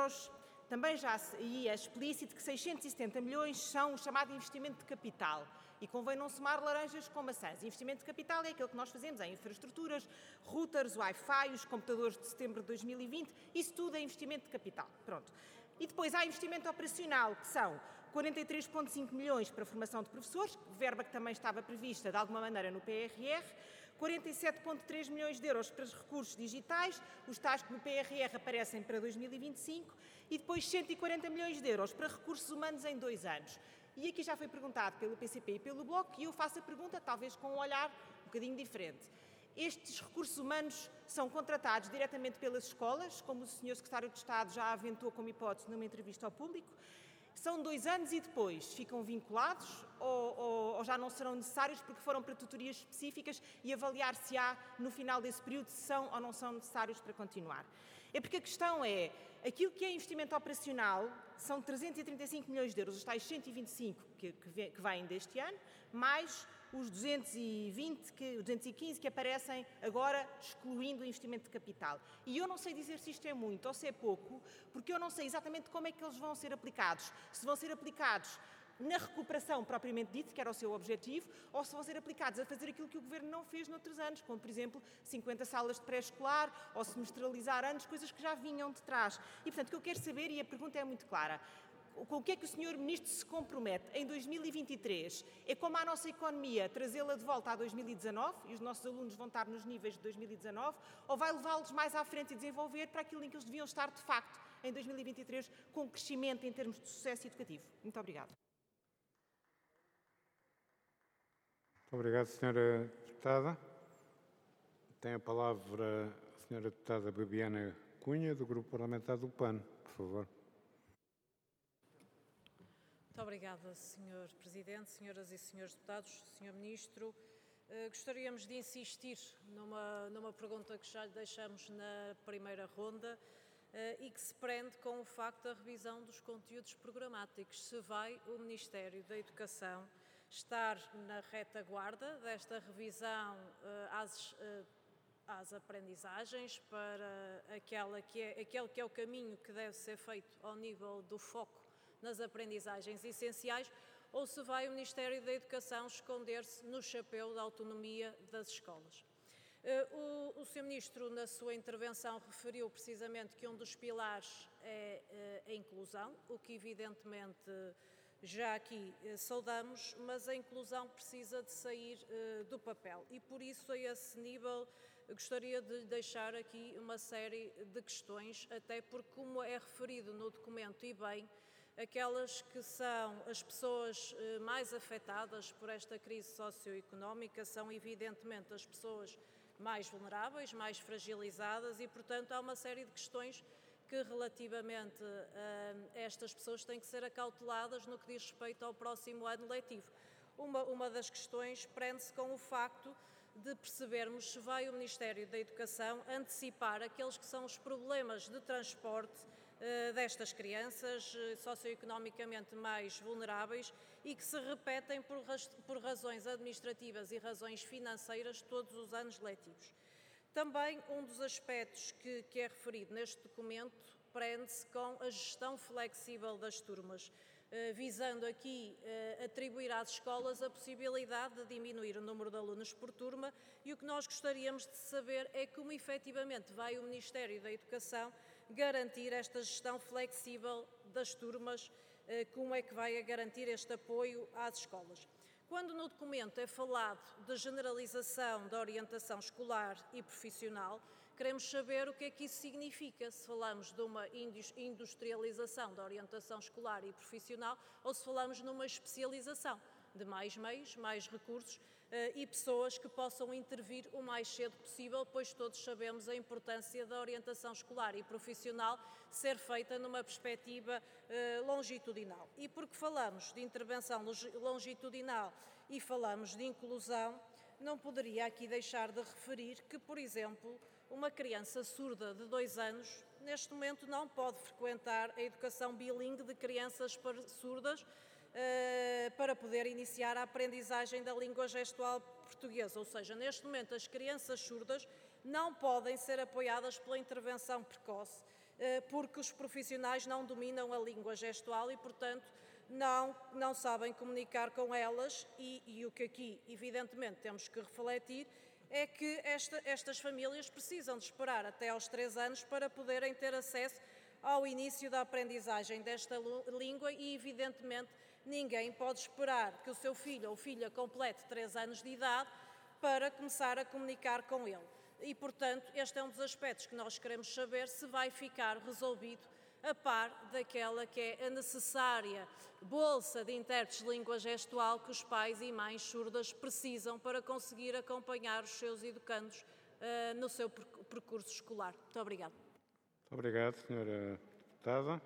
euros. Também já é explícito que 670 milhões são o chamado investimento de capital. E convém não somar laranjas com maçãs. Investimento de capital é aquilo que nós fazemos em infraestruturas, routers, Wi-Fi, os computadores de setembro de 2020, isso tudo é investimento de capital. Pronto. E depois há investimento operacional, que são 43,5 milhões para a formação de professores, verba que também estava prevista de alguma maneira no PRR, 47,3 milhões de euros para os recursos digitais, os tais que no PRR aparecem para 2025, e depois 140 milhões de euros para recursos humanos em 2 anos. E aqui já foi perguntado pelo PCP e pelo Bloco, e eu faço a pergunta talvez com um olhar um bocadinho diferente. Estes recursos humanos são contratados diretamente pelas escolas, como o Sr. Secretário de Estado já aventou como hipótese numa entrevista ao público. São 2 anos e depois ficam vinculados ou já não serão necessários porque foram para tutorias específicas e avaliar-se-á no final desse período se são ou não são necessários para continuar. É porque a questão é, aquilo que é investimento operacional são 335 milhões de euros, os tais 125 que vêm deste ano, mais os 215 que aparecem agora, excluindo o investimento de capital. E eu não sei dizer se isto é muito ou se é pouco, porque eu não sei exatamente como é que eles vão ser aplicados. Se vão ser aplicados na recuperação propriamente dita, que era o seu objetivo, ou se vão ser aplicados a fazer aquilo que o Governo não fez noutros anos, como, por exemplo, 50 salas de pré-escolar, ou semestralizar anos, coisas que já vinham de trás. E, portanto, o que eu quero saber, e a pergunta é muito clara, com o que é que o Sr. Ministro se compromete em 2023? É como a nossa economia trazê-la de volta a 2019 e os nossos alunos vão estar nos níveis de 2019 ou vai levá-los mais à frente e desenvolver para aquilo em que eles deviam estar de facto em 2023 com crescimento em termos de sucesso educativo? Muito obrigada. Muito obrigado, Sra. Deputada. Tem a palavra a Sra. Deputada Babiana Cunha, do Grupo Parlamentar do PAN, por favor. Muito obrigada, Sr. Presidente, Senhoras e Senhores Deputados, Sr. Ministro. Gostaríamos de insistir numa pergunta que já lhe deixamos na primeira ronda e que se prende com o facto da revisão dos conteúdos programáticos. Se vai o Ministério da Educação estar na retaguarda desta revisão às aprendizagens para aquele que é o caminho que deve ser feito ao nível do foco nas aprendizagens essenciais, ou se vai o Ministério da Educação esconder-se no chapéu da autonomia das escolas. O Sr. Ministro, na sua intervenção, referiu precisamente que um dos pilares é a inclusão, o que evidentemente já aqui saudamos, mas a inclusão precisa de sair do papel e por isso a esse nível gostaria de deixar aqui uma série de questões, até porque como é referido no documento e bem, aquelas que são as pessoas mais afetadas por esta crise socioeconómica são evidentemente as pessoas mais vulneráveis, mais fragilizadas e, portanto, há uma série de questões que relativamente a estas pessoas têm que ser acauteladas no que diz respeito ao próximo ano letivo. Uma das questões prende-se com o facto de percebermos se vai o Ministério da Educação antecipar aqueles que são os problemas de transporte destas crianças socioeconomicamente mais vulneráveis e que se repetem por razões administrativas e razões financeiras todos os anos letivos. Também um dos aspectos que é referido neste documento prende-se com a gestão flexível das turmas, visando aqui atribuir às escolas a possibilidade de diminuir o número de alunos por turma e o que nós gostaríamos de saber é como efetivamente vai o Ministério da Educação garantir esta gestão flexível das turmas, como é que vai garantir este apoio às escolas. Quando no documento é falado de generalização da orientação escolar e profissional, queremos saber o que é que isso significa, se falamos de uma industrialização da orientação escolar e profissional ou se falamos numa especialização de mais meios, mais recursos e pessoas que possam intervir o mais cedo possível, pois todos sabemos a importância da orientação escolar e profissional ser feita numa perspectiva longitudinal. E porque falamos de intervenção longitudinal e falamos de inclusão, não poderia aqui deixar de referir que, por exemplo, uma criança surda de 2 anos, neste momento não pode frequentar a educação bilingue de crianças surdas para poder iniciar a aprendizagem da língua gestual portuguesa. Ou seja, neste momento as crianças surdas não podem ser apoiadas pela intervenção precoce porque os profissionais não dominam a língua gestual e, portanto, não sabem comunicar com elas e o que aqui, evidentemente, temos que refletir é que estas famílias precisam de esperar até aos 3 anos para poderem ter acesso ao início da aprendizagem desta língua e, evidentemente, ninguém pode esperar que o seu filho ou filha complete 3 anos de idade para começar a comunicar com ele. E, portanto, este é um dos aspectos que nós queremos saber se vai ficar resolvido a par daquela que é a necessária bolsa de intérpretes de língua gestual que os pais e mães surdas precisam para conseguir acompanhar os seus educandos no seu percurso escolar. Muito obrigada. Muito obrigado, Sra. Deputada.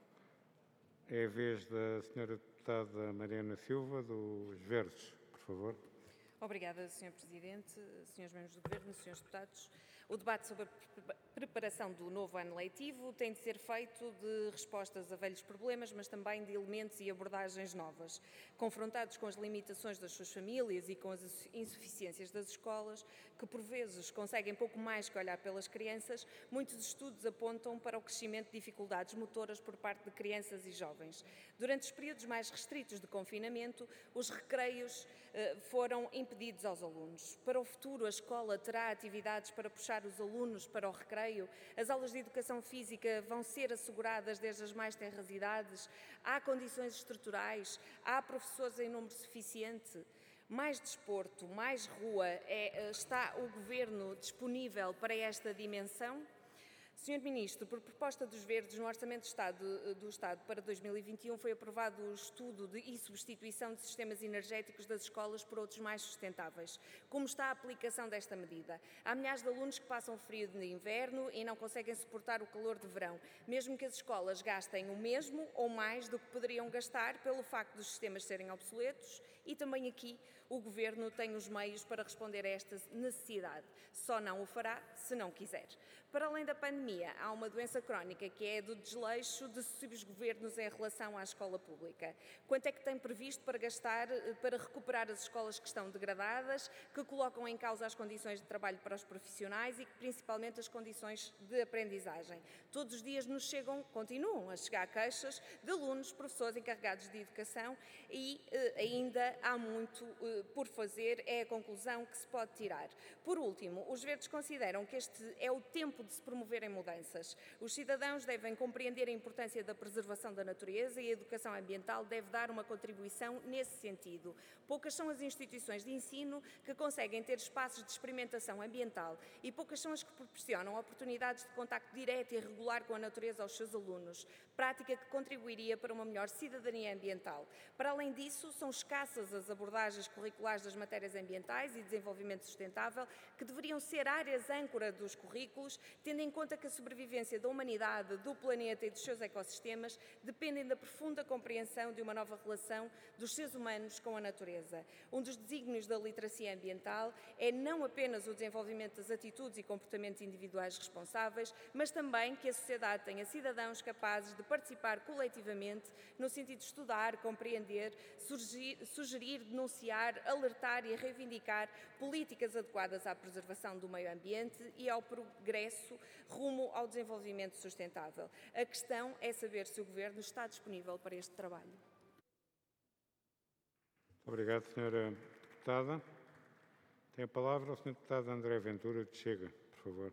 É a vez da Sra. Deputada Mariana Silva, dos Verdes, por favor. Obrigada, Sr. Presidente, Srs. Membros do Governo, Srs. Deputados. O debate sobre a preparação do novo ano letivo tem de ser feito de respostas a velhos problemas, mas também de elementos e abordagens novas. Confrontados com as limitações das suas famílias e com as insuficiências das escolas, que por vezes conseguem pouco mais que olhar pelas crianças, muitos estudos apontam para o crescimento de dificuldades motoras por parte de crianças e jovens. Durante os períodos mais restritos de confinamento, os recreios foram impedidos aos alunos. Para o futuro, a escola terá atividades para puxar os alunos para o recreio, as aulas de educação física vão ser asseguradas desde as mais tenras idades, há condições estruturais, há professores em número suficiente. Mais desporto, mais rua, está o Governo disponível para esta dimensão? Sr. Ministro, por proposta dos Verdes, no Orçamento do Estado para 2021 foi aprovado o estudo e substituição de sistemas energéticos das escolas por outros mais sustentáveis. Como está a aplicação desta medida? Há milhares de alunos que passam frio de inverno e não conseguem suportar o calor de verão, mesmo que as escolas gastem o mesmo ou mais do que poderiam gastar pelo facto dos sistemas serem obsoletos, e também aqui o Governo tem os meios para responder a esta necessidade. Só não o fará se não quiser. Para além da pandemia, há uma doença crónica que é a do desleixo de sucessivos governos em relação à escola pública. Quanto é que tem previsto para gastar para recuperar as escolas que estão degradadas, que colocam em causa as condições de trabalho para os profissionais e principalmente as condições de aprendizagem? Todos os dias continuam a chegar queixas de alunos, professores encarregados de educação e ainda há muito por fazer, é a conclusão que se pode tirar. Por último, os Verdes consideram que este é o tempo de se promoverem mudanças. Os cidadãos devem compreender a importância da preservação da natureza e a educação ambiental deve dar uma contribuição nesse sentido. Poucas são as instituições de ensino que conseguem ter espaços de experimentação ambiental e poucas são as que proporcionam oportunidades de contacto direto e regular com a natureza aos seus alunos, prática que contribuiria para uma melhor cidadania ambiental. Para além disso, são escassas as abordagens curriculares das matérias ambientais e desenvolvimento sustentável, que deveriam ser áreas âncora dos currículos, tendo em conta que a sobrevivência da humanidade, do planeta e dos seus ecossistemas dependem da profunda compreensão de uma nova relação dos seres humanos com a natureza. Um dos desígnios da literacia ambiental é não apenas o desenvolvimento das atitudes e comportamentos individuais responsáveis, mas também que a sociedade tenha cidadãos capazes de participar coletivamente no sentido de estudar, compreender, sugerir, denunciar, alertar e reivindicar políticas adequadas à preservação do meio ambiente e ao progresso rumo ao desenvolvimento sustentável. A questão é saber se o Governo está disponível para este trabalho. Obrigado, Sra. Deputada. Tem a palavra o Sr. Deputado André Ventura, de Chega, por favor.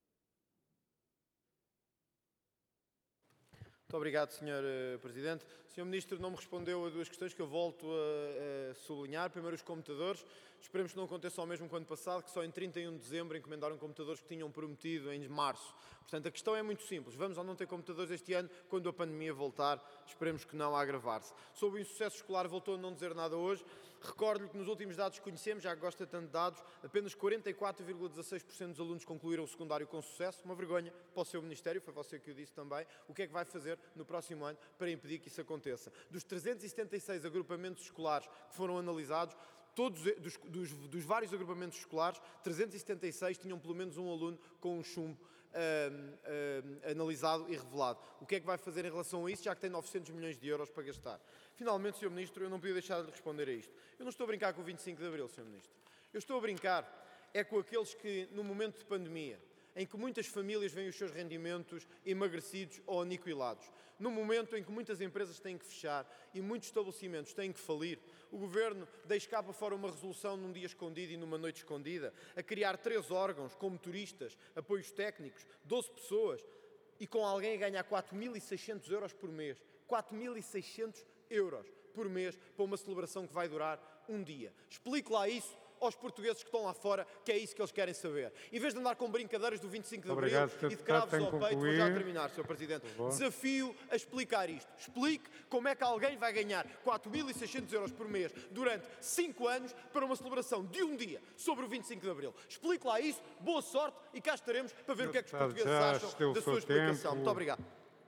Muito obrigado, Sr. Presidente. O Sr. Ministro não me respondeu a duas questões que eu volto a sublinhar. Primeiro, os computadores. Esperemos que não aconteça o mesmo que o ano passado, que só em 31 de dezembro encomendaram computadores que tinham prometido em março. Portanto, a questão é muito simples. Vamos ou não ter computadores este ano quando a pandemia voltar? Esperemos que não a agravar-se. Sobre o insucesso escolar, voltou a não dizer nada hoje. Recordo-lhe que nos últimos dados que conhecemos, já que gosta tanto de dados, apenas 44,16% dos alunos concluíram o secundário com sucesso. Uma vergonha para o seu Ministério, foi você que o disse também. O que é que vai fazer no próximo ano para impedir que isso aconteça? Dos 376 agrupamentos escolares que foram analisados, todos dos vários agrupamentos escolares, 376 tinham pelo menos um aluno com um chumbo analisado e revelado. O que é que vai fazer em relação a isso, já que tem 900 milhões de euros para gastar? Finalmente, Sr. Ministro, eu não podia deixar de lhe responder a isto. Eu não estou a brincar com o 25 de Abril, Sr. Ministro. Eu estou a brincar com aqueles que, no momento de pandemia, em que muitas famílias veem os seus rendimentos emagrecidos ou aniquilados. No momento em que muitas empresas têm que fechar e muitos estabelecimentos têm que falir, o Governo deixa cá para fora uma resolução num dia escondido e numa noite escondida, a criar 3 órgãos com motoristas, apoios técnicos, 12 pessoas e com alguém a ganhar 4.600 euros por mês. 4.600 euros por mês para uma celebração que vai durar um dia. Explique lá isso aos portugueses que estão lá fora, que é isso que eles querem saber. Em vez de andar com brincadeiras do 25 de Abril e de cravos ao peito, vou já terminar, Sr. Presidente. Desafio a explicar isto. Explique como é que alguém vai ganhar 4.600 euros por mês durante 5 anos para uma celebração de um dia sobre o 25 de Abril. Explique lá isso, boa sorte e cá estaremos para ver o que é que os portugueses acham da sua explicação. Muito obrigado.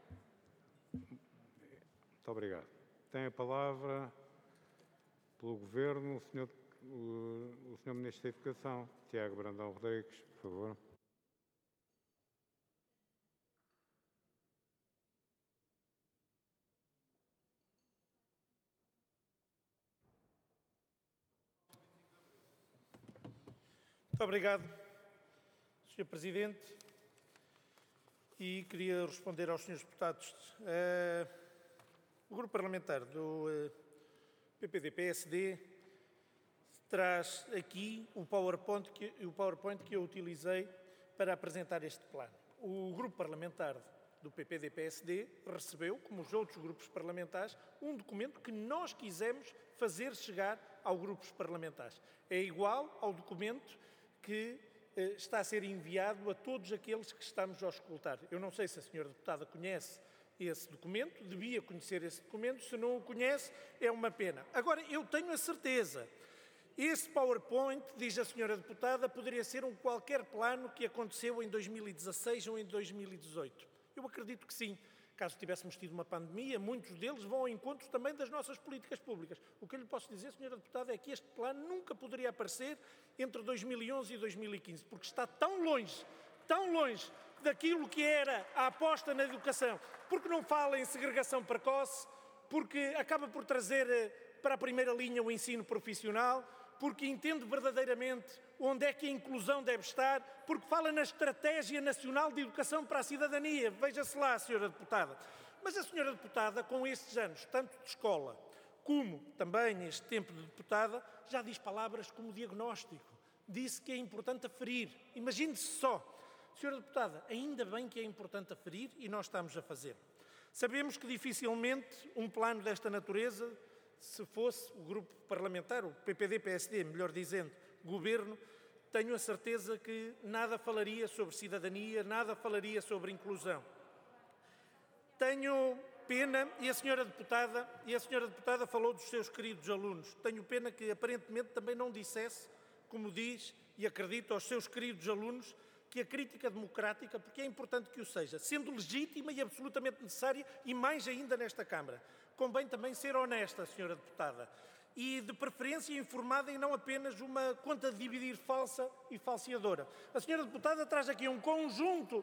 Muito obrigado. Tem a palavra pelo Governo o Sr. Ministro da Educação, Tiago Brandão Rodrigues, por favor. Muito obrigado, Sr. Presidente. E queria responder aos Srs. Deputados. O Grupo Parlamentar do PPD-PSD traz aqui o PowerPoint que eu utilizei para apresentar este plano. O Grupo Parlamentar do PPD-PSD recebeu, como os outros grupos parlamentares, um documento que nós quisemos fazer chegar aos grupos parlamentares. É igual ao documento que está a ser enviado a todos aqueles que estamos a escutar. Eu não sei se a Sra. Deputada conhece esse documento, devia conhecer esse documento, se não o conhece, é uma pena. Agora, eu tenho a certeza, esse PowerPoint, diz a Sra. Deputada, poderia ser um qualquer plano que aconteceu em 2016 ou em 2018. Eu acredito que sim. Caso tivéssemos tido uma pandemia, muitos deles vão ao encontro também das nossas políticas públicas. O que eu lhe posso dizer, Sra. Deputada, é que este plano nunca poderia aparecer entre 2011 e 2015, porque está tão longe daquilo que era a aposta na educação, porque não fala em segregação precoce, porque acaba por trazer para a primeira linha o ensino profissional, porque entende verdadeiramente onde é que a inclusão deve estar, porque fala na Estratégia Nacional de Educação para a Cidadania. Veja-se lá, Sra. Deputada. Mas a Sra. Deputada, com estes anos, tanto de escola como também este tempo de deputada, já diz palavras como diagnóstico. Disse que é importante aferir. Imagine-se só. Sra. Deputada, ainda bem que é importante aferir e nós estamos a fazer. Sabemos que dificilmente um plano desta natureza, se fosse o grupo parlamentar, o PPD-PSD, melhor dizendo, Governo, tenho a certeza que nada falaria sobre cidadania, nada falaria sobre inclusão. Tenho pena, e a Sra. Deputada falou dos seus queridos alunos, tenho pena que aparentemente também não dissesse, como diz, e acredito aos seus queridos alunos, que a crítica democrática, porque é importante que o seja, sendo legítima e absolutamente necessária, e mais ainda nesta Câmara, convém também ser honesta, Sra. Deputada, e de preferência informada e não apenas uma conta de dividir falsa e falseadora. A Sra. Deputada traz aqui um conjunto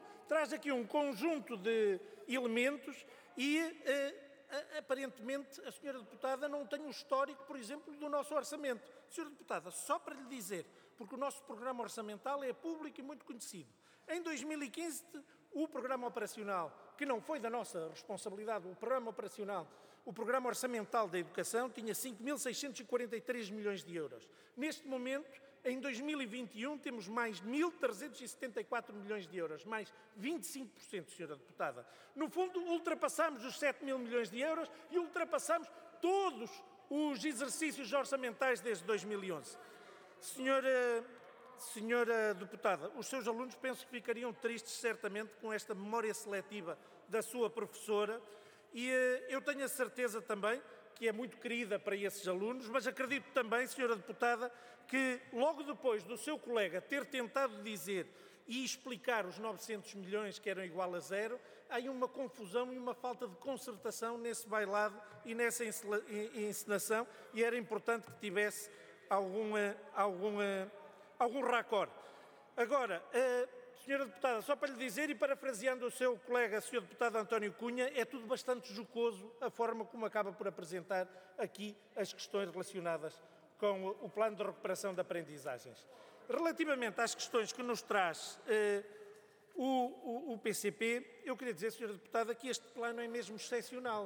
de elementos e, aparentemente, a Sra. Deputada não tem um histórico, por exemplo, do nosso orçamento. Sra. Deputada, só para lhe dizer, porque o nosso programa orçamental é público e muito conhecido. Em 2015, o programa operacional, que não foi da nossa responsabilidade, o programa orçamental da educação tinha 5.643 milhões de euros. Neste momento, em 2021, temos mais 1.374 milhões de euros, mais 25%, Sra. Deputada. No fundo, ultrapassamos os 7 mil milhões de euros e ultrapassamos todos os exercícios orçamentais desde 2011. Senhora Deputada, os seus alunos penso que ficariam tristes certamente com esta memória seletiva da sua professora e eu tenho a certeza também que é muito querida para esses alunos, mas acredito também, Sra. Deputada, que logo depois do seu colega ter tentado dizer e explicar os 900 milhões que eram igual a zero, há aí uma confusão e uma falta de concertação nesse bailado e nessa encenação e era importante que tivesse algum raccord. Agora, Sra. Deputada, só para lhe dizer e parafraseando o seu colega, Sr. Deputado António Cunha, é tudo bastante jocoso a forma como acaba por apresentar aqui as questões relacionadas com o plano de recuperação de aprendizagens. Relativamente às questões que nos traz O PCP, eu queria dizer, Sra. Deputada, que este plano é mesmo excepcional.